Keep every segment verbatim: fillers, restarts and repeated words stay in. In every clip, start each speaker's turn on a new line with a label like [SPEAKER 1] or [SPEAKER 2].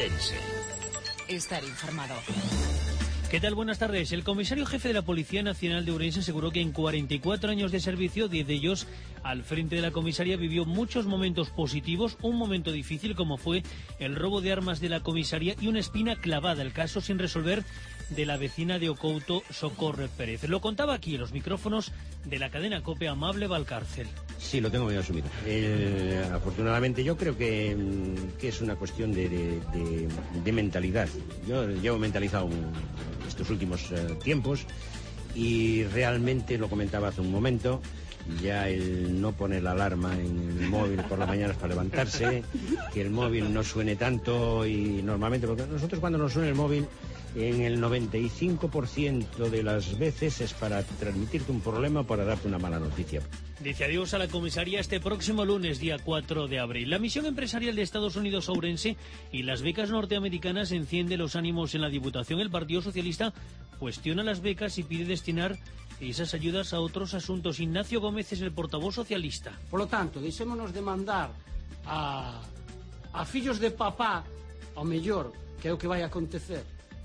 [SPEAKER 1] Ourense.
[SPEAKER 2] Estar informado.
[SPEAKER 3] ¿Qué tal? Buenas tardes. El comisario jefe de la Policía Nacional de Ourense aseguró que en cuarenta y cuatro años de servicio, diez de ellos al frente de la comisaría, vivió muchos momentos positivos, un momento difícil como fue el robo de armas de la comisaría y una espina clavada, el caso sin resolver de la vecina de Ocouto, Socorro Pérez. Lo contaba aquí en los micrófonos de la cadena COPE Amable Valcárcel.
[SPEAKER 4] Sí, lo tengo muy asumido. Eh, afortunadamente yo creo que, que es una cuestión de, de, de, de mentalidad. Yo llevo mentalizado un, estos últimos eh, tiempos y realmente, lo comentaba hace un momento, ya el no poner la alarma en el móvil por la mañana para levantarse, que el móvil no suene tanto y normalmente, porque nosotros cuando nos suena el móvil, en el noventa y cinco por ciento de las veces es para transmitirte un problema o para darte una mala noticia.
[SPEAKER 3] Dice adiós a la comisaría este próximo lunes, día cuatro de abril. La misión empresarial de Estados Unidos a Ourense y las becas norteamericanas enciende los ánimos en la Diputación. El Partido Socialista cuestiona las becas y pide destinar esas ayudas a otros asuntos. Ignacio Gómez es el portavoz socialista.
[SPEAKER 5] Por lo tanto, deixémonos de mandar a, a fillos de papá, ao mellor, que é o que vai acontecer,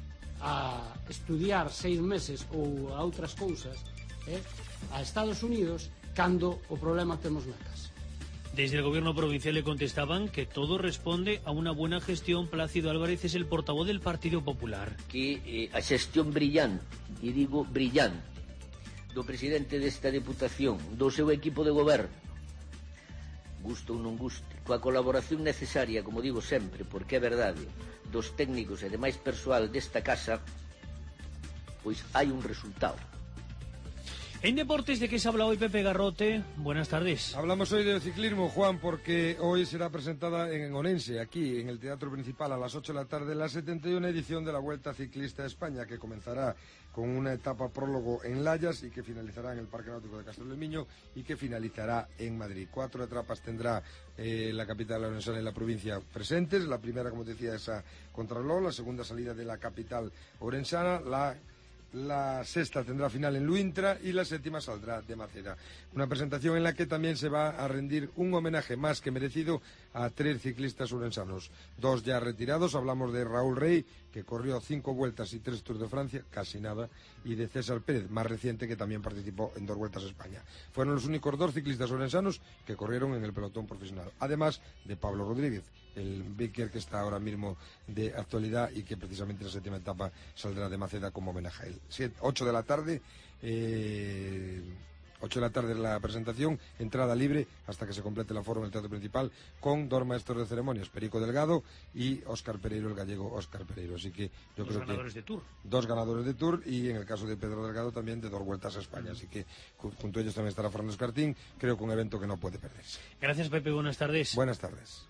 [SPEAKER 5] a estudiar seis meses ou a outras cousas, eh, a Estados Unidos, cando o problema temos na casa.
[SPEAKER 3] Desde el gobierno provincial le contestaban que todo responde a una buena gestión. Plácido Álvarez es el portavoz del Partido Popular.
[SPEAKER 1] Que eh, a xestión brillante, e digo brillante, do presidente desta Deputación, do seu equipo de goberno, gusto ou non guste, coa colaboración necesaria, como digo sempre, porque é verdade, dos técnicos e demais persoal desta casa, pois hai un resultado.
[SPEAKER 3] En deportes, ¿de qué se habla hoy, Pepe Garrote? Buenas tardes.
[SPEAKER 6] Hablamos hoy de ciclismo, Juan, porque hoy será presentada en Ourense, aquí en el Teatro Principal, a las ocho de la tarde, la setenta y una edición de la Vuelta Ciclista a España, que comenzará con una etapa prólogo en Layas y que finalizará en el Parque Náutico de Castro del Miño y que finalizará en Madrid. Cuatro etapas tendrá eh, la capital orensana y la provincia presentes. La primera, como decía, es a Contralor, la segunda salida de la capital orensana, la... La sexta tendrá final en Luintra y la séptima saldrá de Maceda. Una presentación en la que también se va a rendir un homenaje más que merecido a tres ciclistas urensanos. Dos ya retirados, hablamos de Raúl Rey, que corrió cinco vueltas y tres Tours de Francia, casi nada, y de César Pérez, más reciente, que también participó en dos vueltas a España. Fueron los únicos dos ciclistas urensanos que corrieron en el pelotón profesional. Además de Pablo Rodríguez, el Vicker que está ahora mismo de actualidad y que precisamente en la séptima etapa saldrá de Maceda como homenaje a él. ocho de la tarde, eh, ocho de la tarde la presentación, entrada libre hasta que se complete la forma del teatro principal, con dos maestros de ceremonias, Perico Delgado y Óscar Pereiro, el gallego Óscar Pereiro. Así que yo
[SPEAKER 3] dos
[SPEAKER 6] creo
[SPEAKER 3] ganadores
[SPEAKER 6] que
[SPEAKER 3] de Tour.
[SPEAKER 6] Dos ganadores de Tour y en el caso de Pedro Delgado también de dos vueltas a España. Así que junto a ellos también estará Fernando Escartín. Creo que un evento que no puede perderse.
[SPEAKER 3] Gracias, Pepe. Buenas tardes.
[SPEAKER 6] Buenas tardes.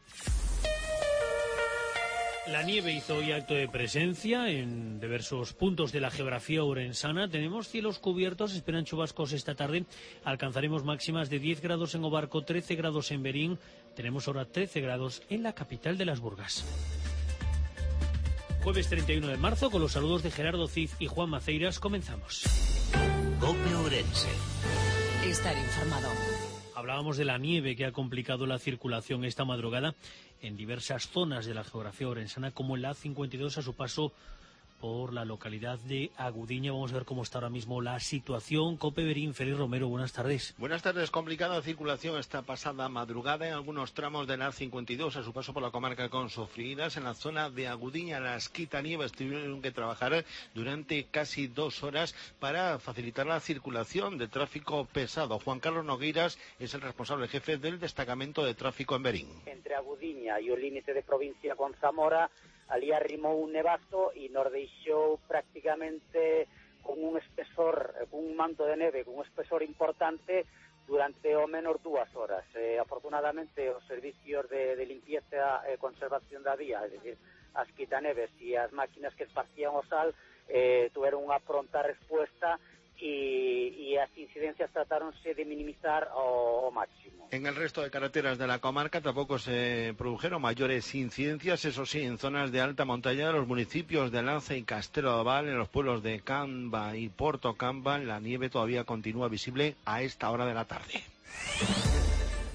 [SPEAKER 3] La nieve hizo hoy acto de presencia en diversos puntos de la geografía orensana. Tenemos cielos cubiertos, esperan chubascos esta tarde. Alcanzaremos máximas de diez grados en Obarco, trece grados en Berín. Tenemos ahora trece grados en la capital de las Burgas. Jueves treinta y uno de marzo, con los saludos de Gerardo Cid y Juan Maceiras, comenzamos.
[SPEAKER 1] COPE Ourense.
[SPEAKER 2] Estar informado.
[SPEAKER 3] Hablábamos de la nieve que ha complicado la circulación esta madrugada en diversas zonas de la geografía orensana, como en la A cincuenta y dos a su paso por la localidad de Agudiña. Vamos a ver cómo está ahora mismo la situación. COPE Berín, Félix Romero, buenas tardes.
[SPEAKER 7] Buenas tardes. Complicada circulación esta pasada madrugada en algunos tramos de la A cincuenta y dos a su paso por la comarca con sufridas. En la zona de Agudiña, las quitanieves tuvieron que trabajar durante casi dos horas para facilitar la circulación de tráfico pesado. Juan Carlos Nogueiras es el responsable jefe del destacamento de tráfico en Berín.
[SPEAKER 8] Entre Agudiña y el límite de provincia con Zamora, ali arrimou un nevazo e nos deixou prácticamente con un espesor, con un manto de neve, con un espesor importante durante ao menos dúas horas. Eh, afortunadamente, os servicios de, de limpieza e conservación da vía, é dicir, as quitaneves e as máquinas que esparcían o sal, eh, tuveron unha pronta respuesta e, e as incidencias tratáronse de minimizar ao, ao máximo.
[SPEAKER 7] En el resto de carreteras de la comarca tampoco se produjeron mayores incidencias, eso sí, en zonas de alta montaña de los municipios de Lance y Castelo de Val, en los pueblos de Camba y Porto Camba, la nieve todavía continúa visible a esta hora de la tarde.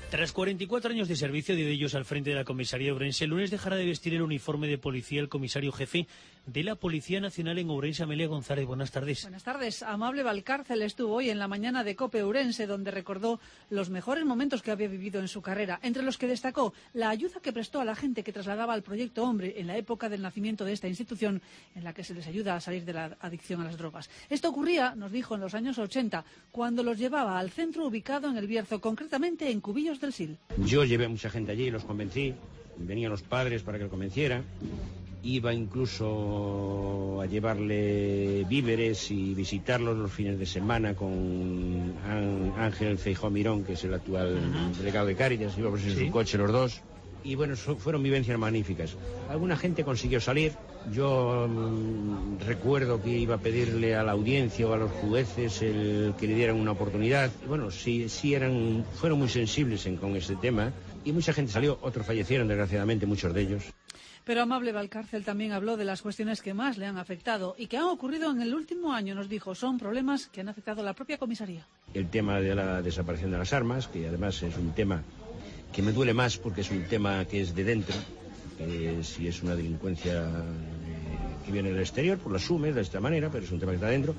[SPEAKER 3] Tras cuarenta y cuatro años de servicio, diez de ellos al frente de la comisaría de Ourense, el lunes dejará de vestir el uniforme de policía el comisario jefe de la Policía Nacional en Ourense, Amelia González. Buenas tardes.
[SPEAKER 9] Buenas tardes. Amable Valcárcel estuvo hoy en la mañana de COPE Ourense, donde recordó los mejores momentos que había vivido en su carrera, entre los que destacó la ayuda que prestó a la gente que trasladaba al Proyecto Hombre en la época del nacimiento de esta institución, en la que se les ayuda a salir de la adicción a las drogas. Esto ocurría, nos dijo, en los años ochenta, cuando los llevaba al centro ubicado en El Bierzo, concretamente en Cubillos del Sil.
[SPEAKER 4] Yo llevé a mucha gente allí, los convencí, venían los padres para que lo convenciera, iba incluso a llevarle víveres y visitarlos los fines de semana con Ángel Feijóo Mirón, que es el actual uh-huh. delegado de Cáritas, íbamos en ¿Sí? su coche los dos, y bueno, fueron vivencias magníficas. Alguna gente consiguió salir, yo mmm, recuerdo que iba a pedirle a la audiencia o a los jueces el que le dieran una oportunidad, y bueno, sí, sí eran, fueron muy sensibles en, con este tema, y mucha gente salió, otros fallecieron desgraciadamente, muchos de ellos.
[SPEAKER 9] Pero Amable Valcárcel también habló de las cuestiones que más le han afectado y que han ocurrido en el último año, nos dijo, son problemas que han afectado a la propia comisaría.
[SPEAKER 4] El tema de la desaparición de las armas, que además es un tema que me duele más porque es un tema que es de dentro, que si es una delincuencia eh, que viene del exterior, pues lo asumes de esta manera, pero es un tema que está dentro,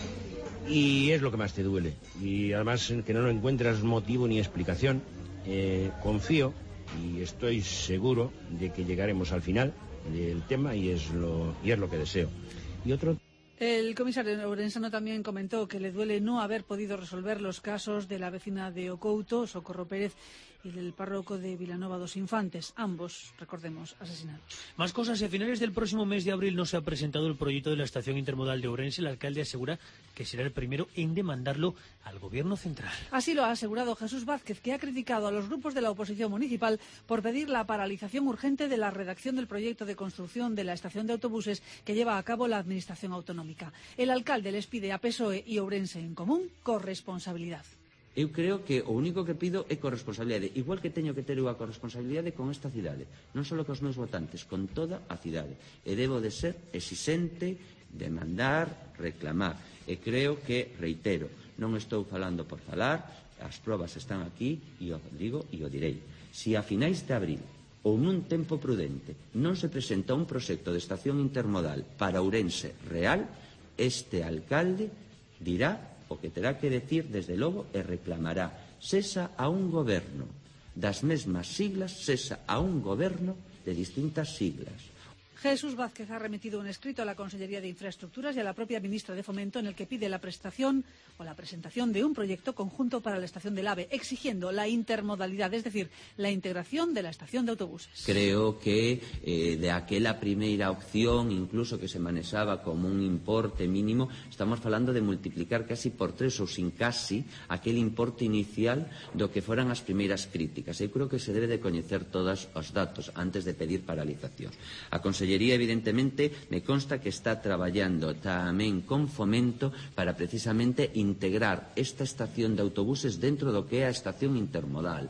[SPEAKER 4] y es lo que más te duele. Y además que no encuentras motivo ni explicación, eh, confío y estoy seguro de que llegaremos al final del tema y es lo, y es lo que deseo. Y otro...
[SPEAKER 9] El comisario ourensano también comentó que le duele no haber podido resolver los casos de la vecina de Ocouto, Socorro Pérez, y del párroco de Vilanova dos Infantes, ambos, recordemos, asesinados.
[SPEAKER 3] Más cosas, y a finales del próximo mes de abril no se ha presentado el proyecto de la estación intermodal de Ourense. El alcalde asegura que será el primero en demandarlo al gobierno central.
[SPEAKER 9] Así lo ha asegurado Jesús Vázquez, que ha criticado a los grupos de la oposición municipal por pedir la paralización urgente de la redacción del proyecto de construcción de la estación de autobuses que lleva a cabo la administración autonómica. El alcalde les pide a P S O E y Ourense en común corresponsabilidad.
[SPEAKER 10] Eu creo que o único que pido é corresponsabilidade, igual que teño que ter eu a corresponsabilidade con esta cidade, non só cos meus votantes, con toda a cidade. E debo de ser exixente, demandar, reclamar. E creo que, reitero, non estou falando por falar, as probas están aquí, e o digo e o direi. Si a finais de abril ou nun tempo prudente non se presenta un proxecto de estación intermodal para Ourense real, este alcalde dirá o que terá que decir desde logo e reclamará, sesa a un goberno das mesmas siglas, sesa a un goberno de distintas siglas.
[SPEAKER 9] Jesús Vázquez ha remitido un escrito a la Consellería de Infraestructuras y a la propia ministra de Fomento en el que pide la prestación o la presentación de un proyecto conjunto para la estación del AVE, exigiendo la intermodalidad, es decir, la integración de la estación de autobuses.
[SPEAKER 10] Creo que eh, de aquela primeira opción, incluso que se manexaba como un importe mínimo, estamos falando de multiplicar casi por tres ou sin casi aquel importe inicial do que foran as primeiras críticas. Eu creo que se debe de coñecer todos os datos antes de pedir paralización. A Consellería evidentemente, me consta que está traballando tamén con Fomento para precisamente integrar esta estación de autobuses dentro do que é a estación intermodal.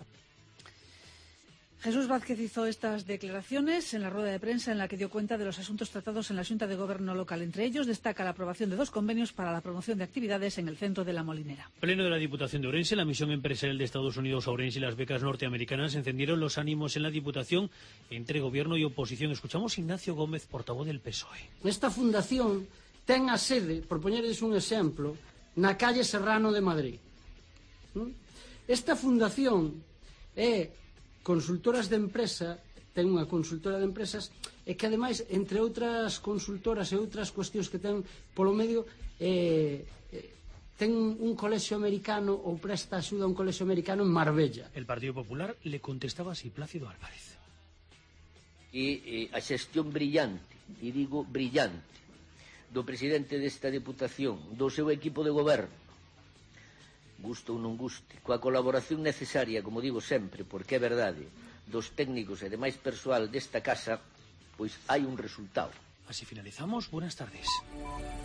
[SPEAKER 9] Jesús Vázquez hizo estas declaraciones en la rueda de prensa en la que dio cuenta de los asuntos tratados en la Xunta de Gobierno local. Entre ellos destaca la aprobación de dos convenios para la promoción de actividades en el centro de La Molinera.
[SPEAKER 3] Pleno de la Diputación de Ourense, la misión empresarial de Estados Unidos a Ourense y las becas norteamericanas encendieron los ánimos en la Diputación entre Gobierno y oposición. Escuchamos a Ignacio Gómez, portavoz del P S O E.
[SPEAKER 5] Esta fundación ten a sede, por poñerles un exemplo, na calle Serrano de Madrid. Esta fundación é consultoras de empresa, ten unha consultora de empresas e que ademais, entre outras consultoras e outras cuestións que ten polo medio, eh, ten un colexio americano ou presta axuda a un colexio americano en Marbella.
[SPEAKER 3] El Partido Popular le contestaba así, Plácido Álvarez.
[SPEAKER 1] E eh, a xestión brillante, e digo brillante, do presidente desta Deputación, do seu equipo de goberno, gusto ou non guste, coa colaboración necesaria, como digo sempre, porque é verdade, dos técnicos e demais persoal desta casa, pois hai un resultado.
[SPEAKER 3] Así finalizamos. Buenas tardes.